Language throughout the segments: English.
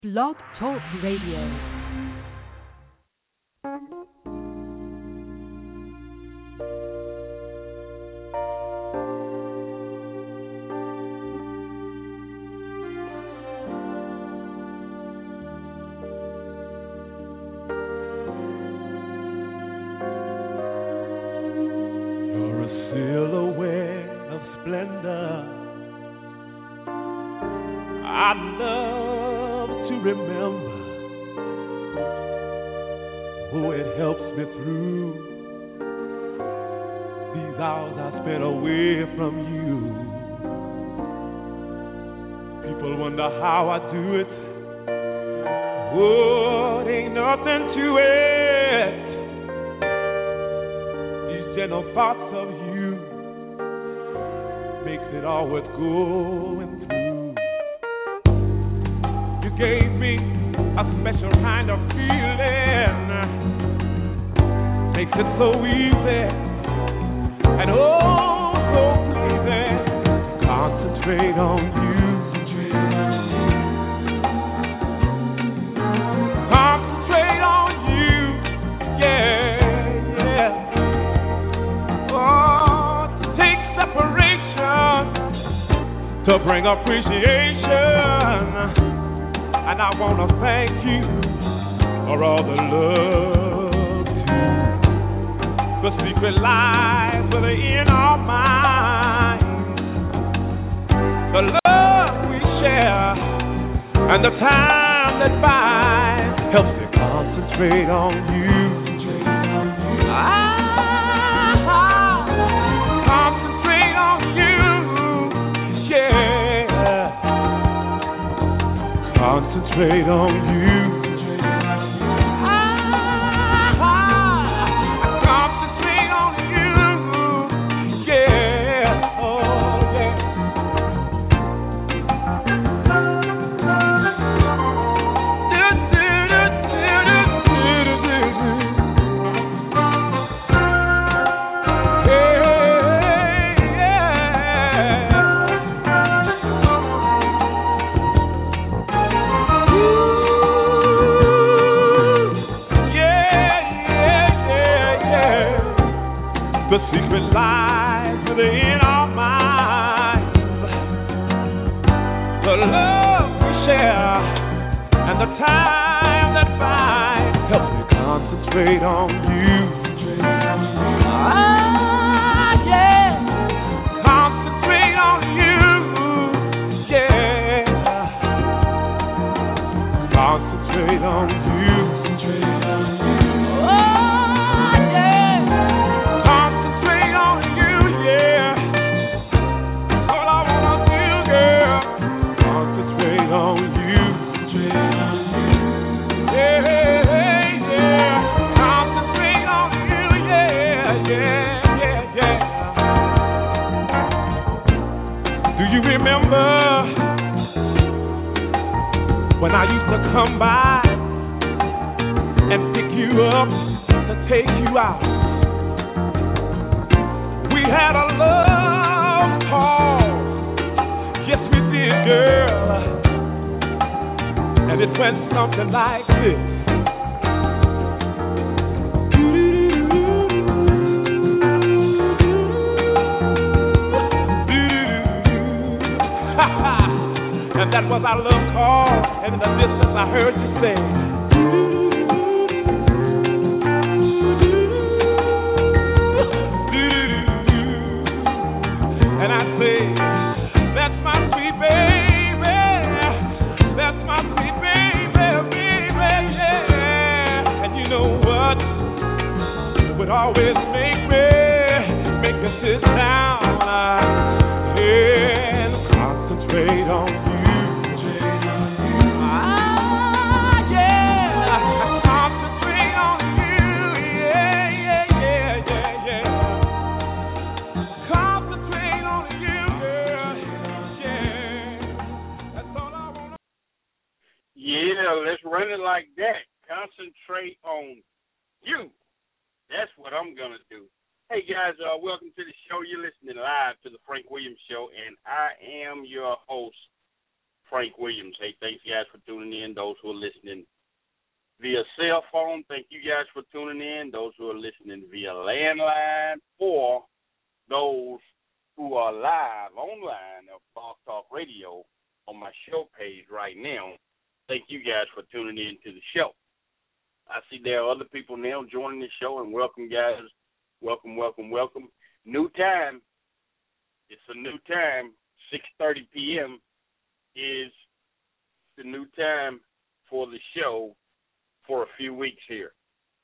Blog Talk Radio. How I do it, oh, ain't nothing to it. These gentle thoughts of you makes it all worth going through. You gave me a special kind of feeling, makes it so easy and oh, so easy to concentrate on you. To bring appreciation, and I want to thank you for all the love too. The secret lies within our minds, the love we share, and the time that binds helps me concentrate on you. Concentrate on you. Concentrate on you. Yeah. Oh, yeah. The secret lies within our minds, the love we share, and the time that binds helps me concentrate on you. Yeah, concentrate on you. Yeah, concentrate on you. When I used to come by and pick you up to take you out, we had a love call. Yes, we did, girl. And it went something like this. And that was our love call, and in the distance I heard you say, and I say, that's my sweet baby, that's my sweet baby, baby, yeah. And you know what? It would always make me sit down, and concentrate on you. Let's run it like that. Concentrate on you. That's what I'm going to do. Hey, guys, welcome to the show. You're listening live to the Frank Williams Show, and I am your host, Frank Williams. Hey, thanks, guys, for tuning in. Those who are listening via cell phone, thank you guys for tuning in. Those who are listening via landline, or those who are live online of Blog Talk Radio on my show page right now, thank you guys for tuning in to the show. I see there are other people now joining the show, and welcome, guys. Welcome, welcome, welcome. New time. It's a new time. 6:30 p.m. is the new time for the show for a few weeks here.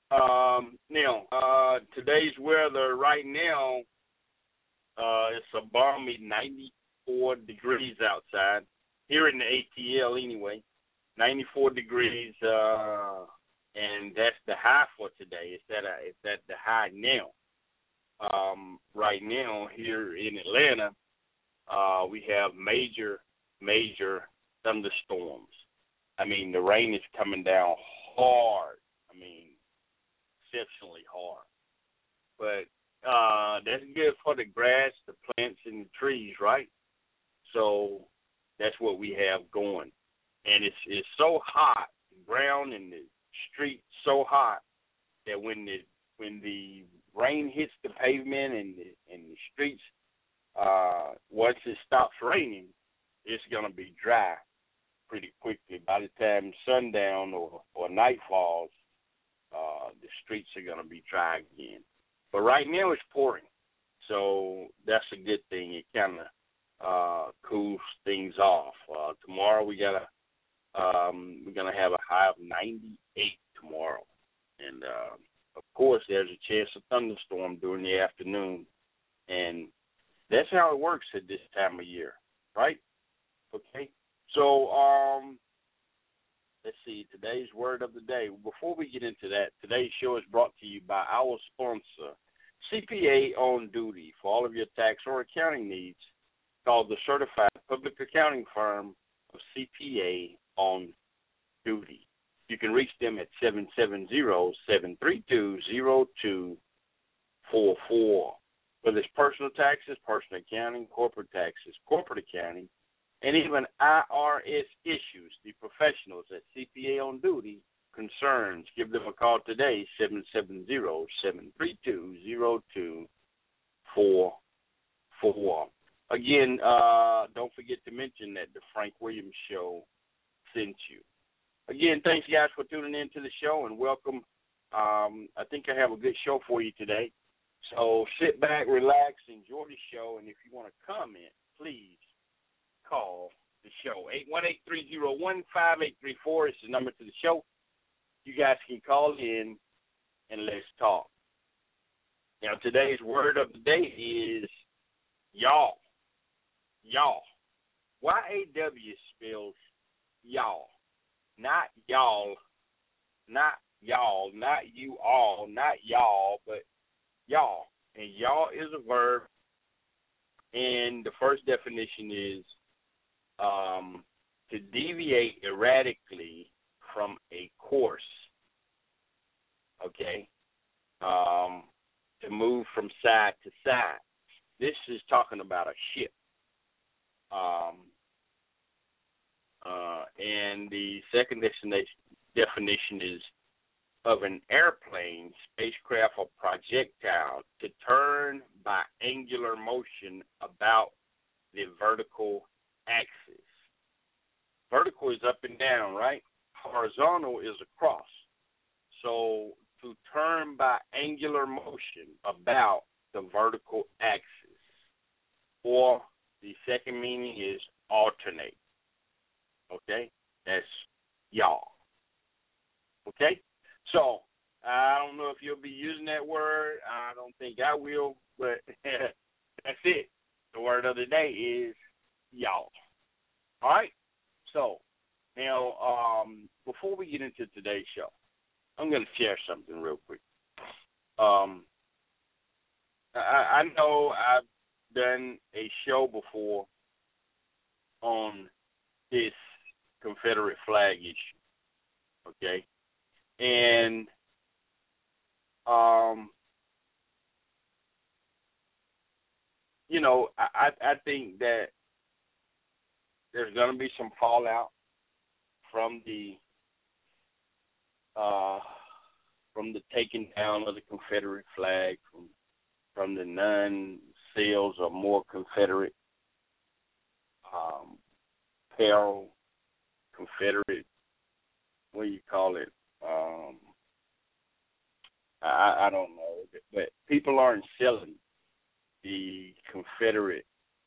Now, today's weather right now, it's a balmy 94 degrees outside. Here in the ATL anyway, 94 degrees, and that's the high for today. It's at the high now. Right now here in Atlanta, we have major thunderstorms. I mean, the rain is coming down hard. I mean, exceptionally hard. But that's good for the grass, the plants, and the trees, right? So that's what we have going. And it's so hot, the ground and the street so hot that when the rain hits the pavement and the streets, once it stops raining, it's gonna be dry pretty quickly. By the time sundown or night falls, the streets are gonna be dry again. But right now it's pouring, so that's a good thing. It kind of cools things off. Tomorrow we're gonna have a high of 98 tomorrow, and of course there's a chance of thunderstorm during the afternoon, and that's how it works at this time of year, right? Okay, so let's see, today's word of the day. Before we get into that, today's show is brought to you by our sponsor, CPA On Duty. For all of your tax or accounting needs, call the certified public accounting firm of CPA On Duty. You can reach them at 770-732-0244. Whether it's personal taxes, personal accounting, corporate taxes, corporate accounting, and even IRS issues, the professionals at CPA On Duty concerns, give them a call today, 770-732-0244. Again, don't forget to mention that the Frank Williams Show sent you. Again, thanks, guys, for tuning in to the show, and welcome. I think I have a good show for you today. So sit back, relax, enjoy the show, and if you want to comment, please call the show. 818-301-5834 is the number to the show. You guys can call in and let's talk. Now, today's word of the day is y'all. Y'all. Y-A-W spells y'all. Not y'all. Not y'all. Not you all. Not y'all, but y'all. And y'all is a verb. And the first definition is to deviate erratically from a course. Okay? To move from side to side. This is talking about a ship. And the second definition is of an airplane, spacecraft, or projectile to turn by angular motion about the vertical axis. Vertical is up and down, right? Horizontal is across. So to turn by angular motion about the vertical axis. Or the second meaning is alternate. Okay? That's y'all. Okay? So, I don't know if you'll be using that word. I don't think I will, but that's it. The word of the day is y'all. All right? So, now, before we get into today's show, I'm going to share something real quick. I know I've done a show before on this Confederate flag issue, okay? And you know, I think that there's going to be some fallout from the taking down of the Confederate flag, from the non-sales of more Confederate apparel, Confederate, what do you call it? I don't know, but people aren't selling the Confederate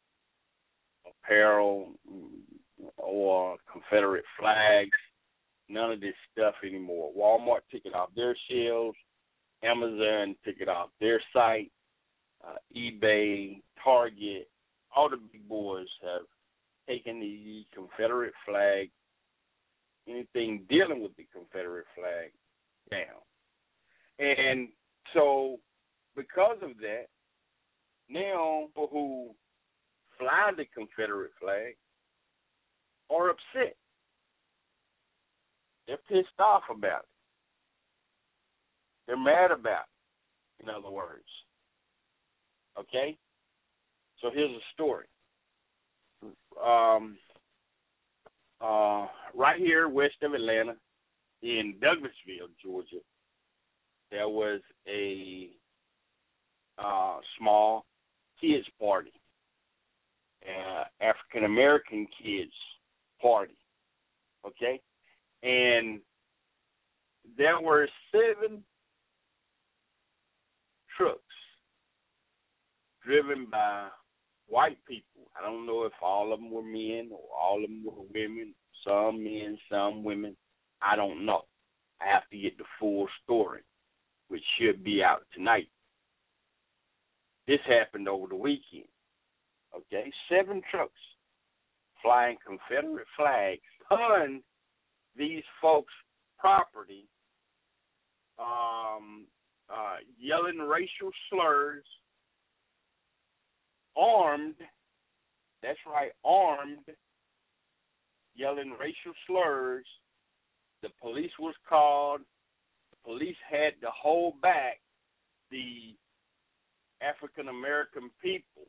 apparel or Confederate flags, none of this stuff anymore. Walmart took it off their shelves. Amazon took it off their site. eBay, Target, all the big boys have taken the Confederate flag, anything dealing with the Confederate flag, down. And so because of that, now people who fly the Confederate flag are upset. They're pissed off about it. They're mad about it, in other words. Okay? So here's a story. Right here west of Atlanta, in Douglasville, Georgia, there was a small kids party, African American kids party, okay? And there were 7 trucks driven by white people. I don't know if all of them were men or all of them were women, some men, some women. I don't know. I have to get the full story, which should be out tonight. This happened over the weekend. Okay, 7 trucks flying Confederate flags on these folks' property, yelling racial slurs, armed. That's right, armed, yelling racial slurs. The police was called. The police had to hold back the African American people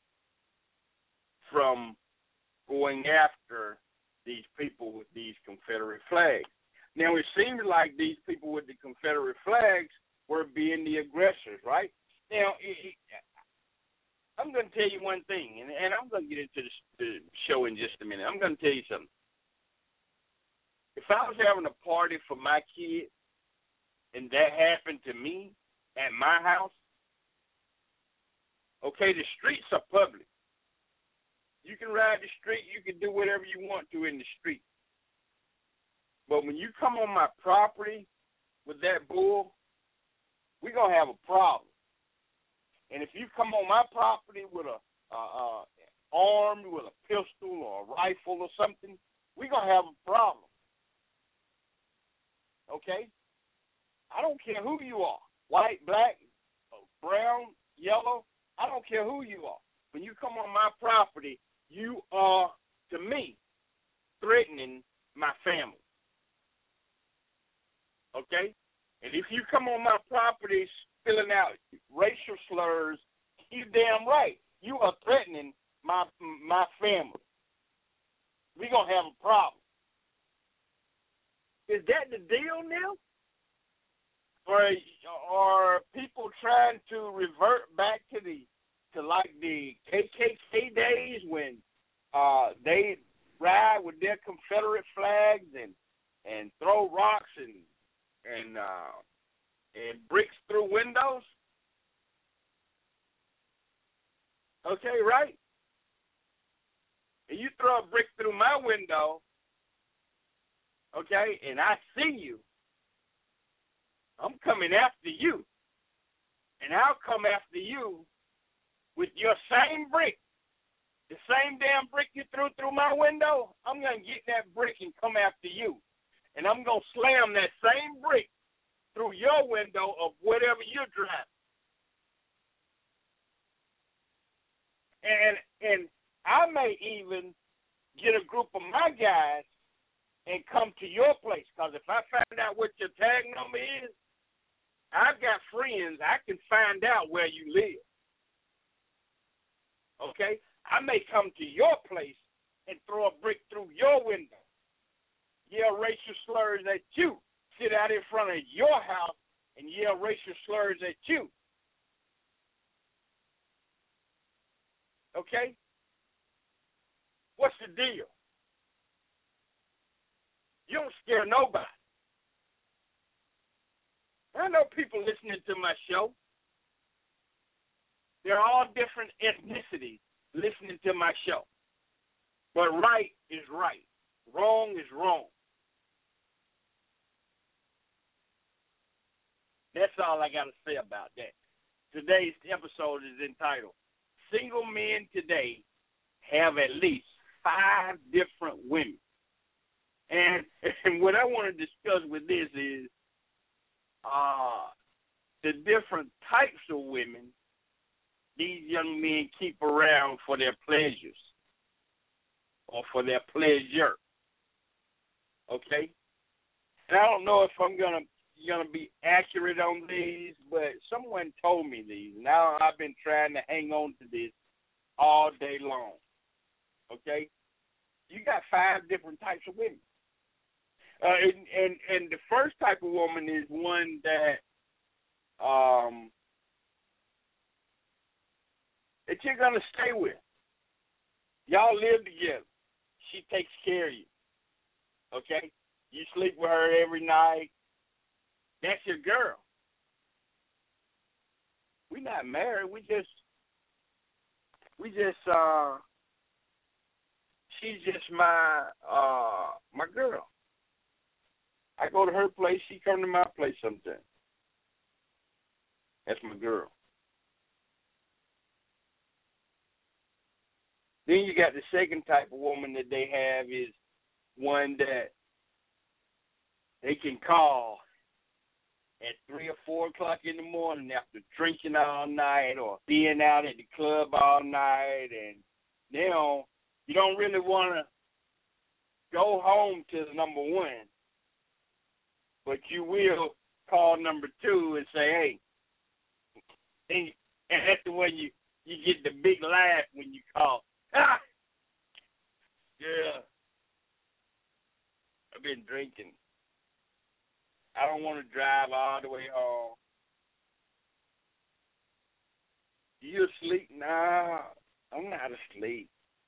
from going after these people with these Confederate flags. Now, it seems like these people with the Confederate flags were being the aggressors, right? Now, I'm going to tell you one thing, and I'm going to get into the show in just a minute. I'm going to tell you something. If I was having a party for my kid and that happened to me at my house, okay, the streets are public. You can ride the street. You can do whatever you want to in the street. But when you come on my property with that bull, we're going to have a problem. And if you come on my property with armed with a pistol or a rifle or something, we're going to have a problem. Okay? I don't care who you are, white, black, brown, yellow, I don't care who you are. When you come on my property, you are, to me, threatening my family. Okay? And if you come on my property spilling out racial slurs, you damn right, you are threatening my family. We're going to have a problem. Is that the deal now? Or are people trying to revert back to the KKK days when they ride with their Confederate flags and throw rocks and bricks through windows? Okay, right? And you throw a brick through my window, okay, and I see you, I'm coming after you. And I'll come after you with your same brick. The same damn brick you threw through my window, I'm going to get that brick and come after you. And I'm going to slam that same brick through your window of whatever you're driving. And I may even get a group of my guys and come to your place, because if I find out what your tag number is, I've got friends. I can find out where you live. Okay? I may come to your place and throw a brick through your window. Yell racial slurs at you. Sit out in front of your house and yell racial slurs at you. Okay? What's the deal? You don't scare nobody. I know people listening to my show. They're all different ethnicities listening to my show. But right is right. Wrong is wrong. That's all I got to say about that. Today's episode is entitled, Single Men Today Have at Least 5 Different Women. And what I want to discuss with this is the different types of women these young men keep around for their pleasures or for their pleasure. Okay? And I don't know if I'm gonna be accurate on these, but someone told me these. Now I've been trying to hang on to this all day long. Okay? You got 5 different types of women. And the first type of woman is one that you're gonna stay with. Y'all live together. She takes care of you. Okay? You sleep with her every night. That's your girl. We're not married. She's just my girl. I go to her place, she come to my place sometimes. That's my girl. Then you got the second type of woman that they have is one that they can call at 3 or 4 o'clock in the morning after drinking all night or being out at the club all night, and you don't really want to go home to the number one, but you will call number 2 and say, hey, and that's the way you get the big laugh when you call. Ah! Yeah. I've been drinking. I don't want to drive all the way home. You asleep? Nah, I'm not asleep.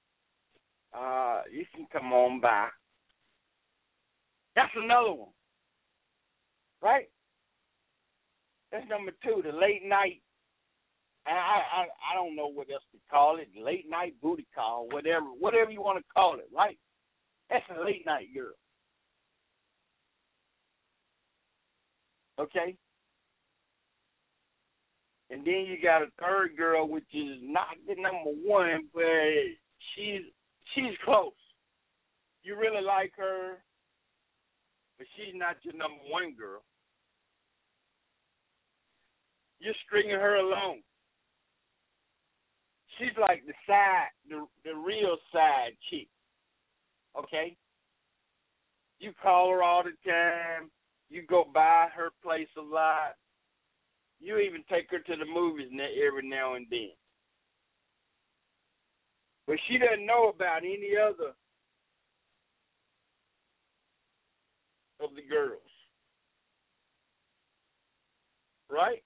You can come on by. That's another one. Right? That's number 2, the late night. I don't know what else to call it. Late night booty call, whatever you want to call it, right? That's a late night girl. Okay? And then you got a third girl, which is not the number 1, but she's close. You really like her, but she's not your number 1 girl. You're stringing her along. She's like the real side chick. Okay? You call her all the time. You go by her place a lot. You even take her to the movies every now and then. But she doesn't know about any other of the girls. Right?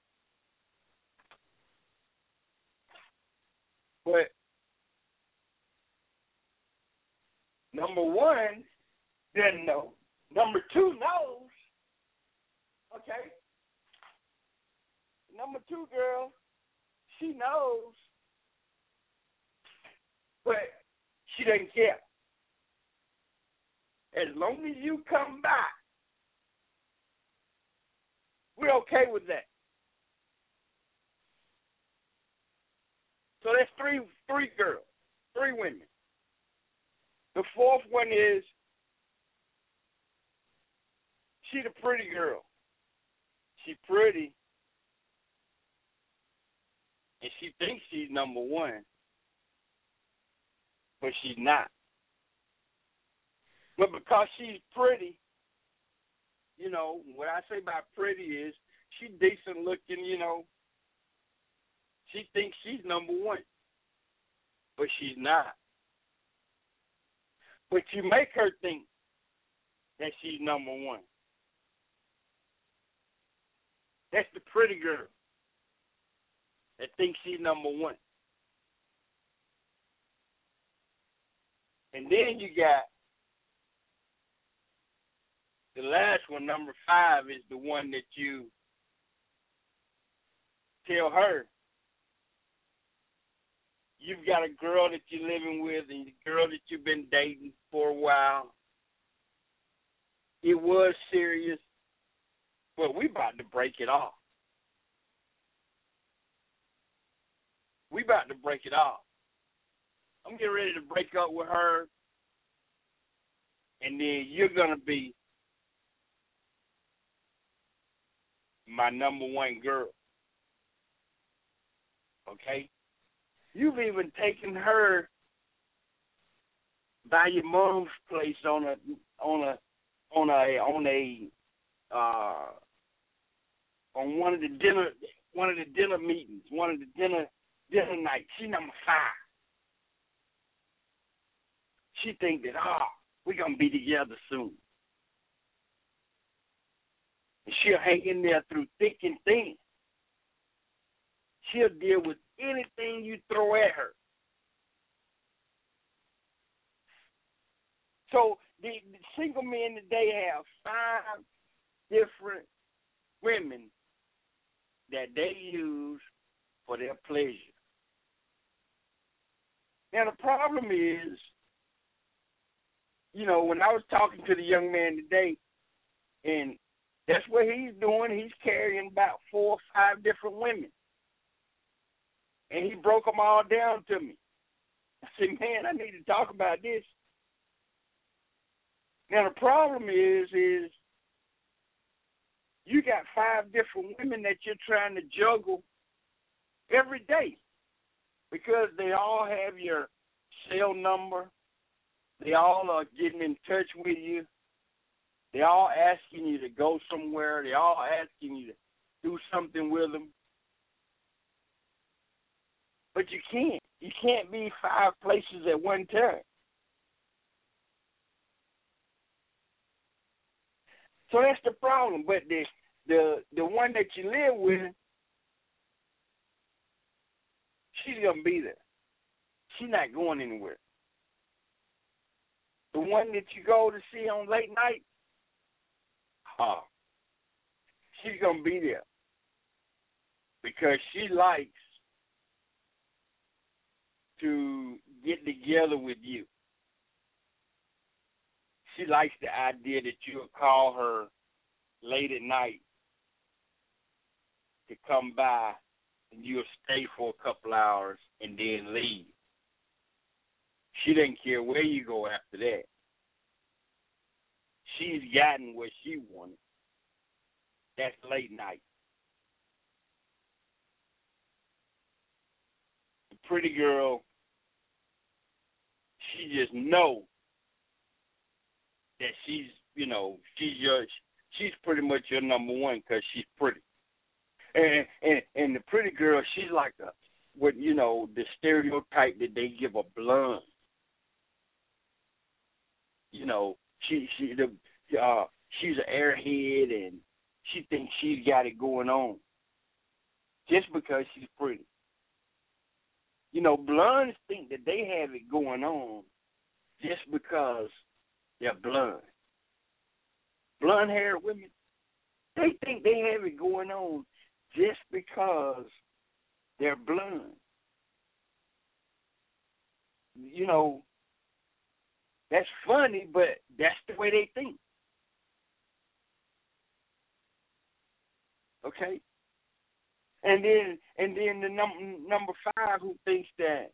But number 1 didn't know. Number 2 knows. Okay? Number 2 girl, she knows. But she doesn't care. As long as you come by, we're okay with that. So that's three girls, 3 women. The 4th one is she the pretty girl. She pretty, and she thinks she's number 1, but she's not. But because she's pretty, what I say about pretty is she's decent looking, She thinks she's number 1, but she's not. But you make her think that she's number one. That's the pretty girl that thinks she's number one. And then you got the last one, number 5, is the one that you tell her you've got a girl that you're living with and the girl that you've been dating for a while. It was serious, but we about to break it off. We about to break it off. I'm getting ready to break up with her, and then you're going to be my number one girl. Okay? You've even taken her by your mom's place on one of the dinner meetings, one of the dinner nights. She number 5. She think that we're gonna be together soon. And she'll hang in there through thick and thin. She'll deal with anything you throw at her. So the single men today have 5 different women that they use for their pleasure. Now the problem is, when I was talking to the young man today, and that's what he's doing, he's carrying about 4 or 5 different women. And he broke them all down to me. I said, man, I need to talk about this. Now, the problem is you got 5 different women that you're trying to juggle every day because they all have your cell number. They all are getting in touch with you. They all asking you to go somewhere. They all asking you to do something with them. But you can't. You can't be 5 places at one time. So that's the problem. But the one that you live with, she's going to be there. She's not going anywhere. The one that you go to see on late night, she's going to be there because she likes to get together with you. She likes the idea that you'll call her late at night to come by and you'll stay for a couple hours and then leave. She doesn't care where you go after that. She's gotten what she wanted. That's late night. The pretty girl, she just knows that she's pretty much your number one because she's pretty. And the pretty girl, she's like the stereotype that they give a blonde. She's an airhead and she thinks she's got it going on just because she's pretty. Blondes think that they have it going on just because they're blonde. Blonde-haired women, they think they have it going on just because they're blonde. That's funny, but that's the way they think. Okay? And then the number 5 who thinks that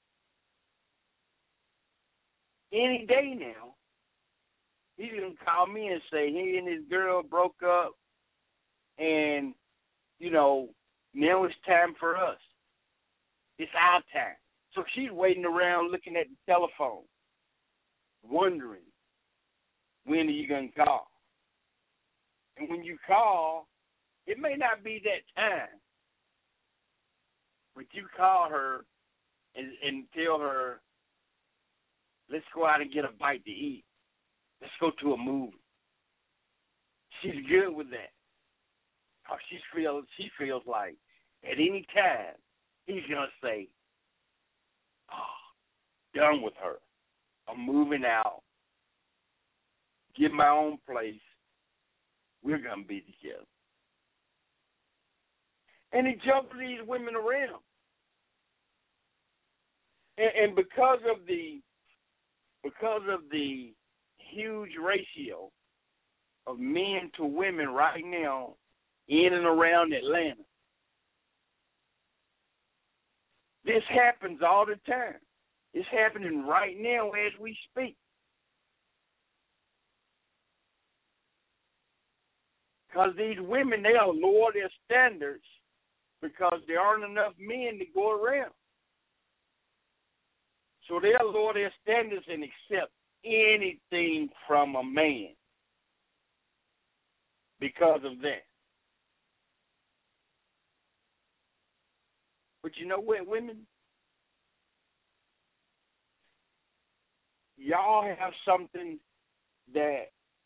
any day now, he's going to call me and say he and his girl broke up and, now it's time for us. It's our time. So she's waiting around looking at the telephone, wondering, when are you going to call? And when you call, it may not be that time, but you call her and tell her Let's go out and get a bite to eat. Let's go to a movie. She's good with that. She feels like at any time he's going to say, done with her. I'm moving out. Get my own place. We're going to be together. And he jumped these women around. And because of the huge ratio of men to women right now in and around Atlanta, this happens all the time. It's happening right now as we speak. Because these women, they'll lower their standards because there aren't enough men to go around. So they'll lower their standards and accept anything from a man because of that. But you know what, women? Y'all have something that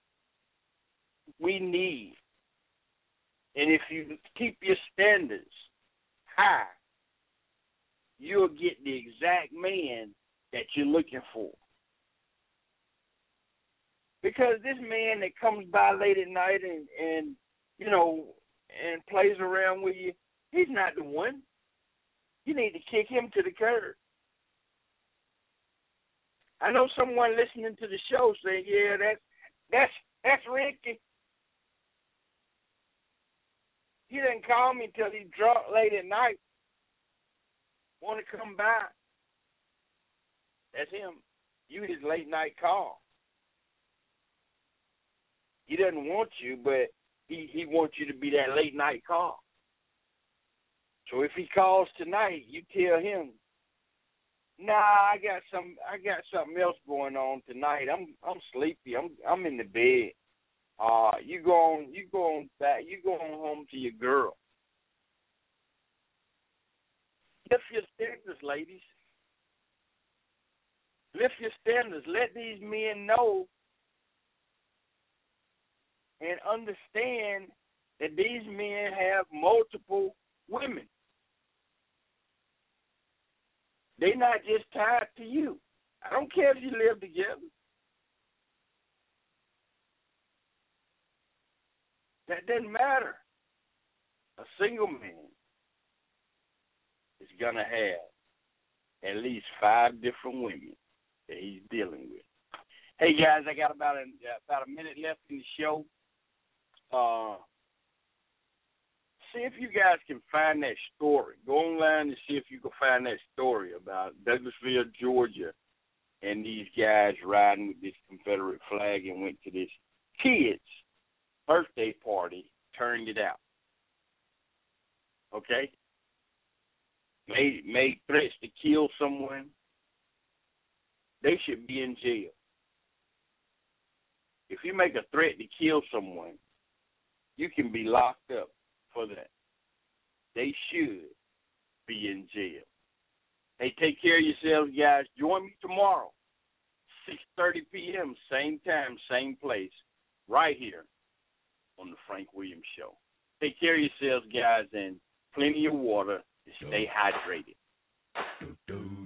we need. And if you keep your standards high, you'll get the exact man that you're looking for. Because this man that comes by late at night and you know, and plays around with you, he's not the one. You need to kick him to the curb. I know someone listening to the show saying, yeah, that's Ricky. He didn't call me till he's drunk late at night. Want to come by. That's him. You his late night call. He doesn't want you, but he wants you to be that late night call. So if he calls tonight, you tell him, nah, I got something else going on tonight. I'm sleepy. I'm in the bed. You go on home to your girl. Lift your standards, ladies. Lift your standards. Let these men know and understand that these men have multiple women. They're not just tied to you. I don't care if you live together. That doesn't matter. A single man is going to have at least 5 different women that he's dealing with. Hey, guys, I got about a minute left in the show. See if you guys can find that story. Go online and see if you can find that story about Douglasville, Georgia, and these guys riding with this Confederate flag and went to this kid's birthday party, turned it out. Okay? Made threats to kill someone. They should be in jail. If you make a threat to kill someone, you can be locked up for that. They should be in jail. Hey, take care of yourselves, guys. Join me tomorrow, 6:30 p.m., same time, same place, right here on the Frank Williams Show. Take care of yourselves, guys, and plenty of water to stay hydrated.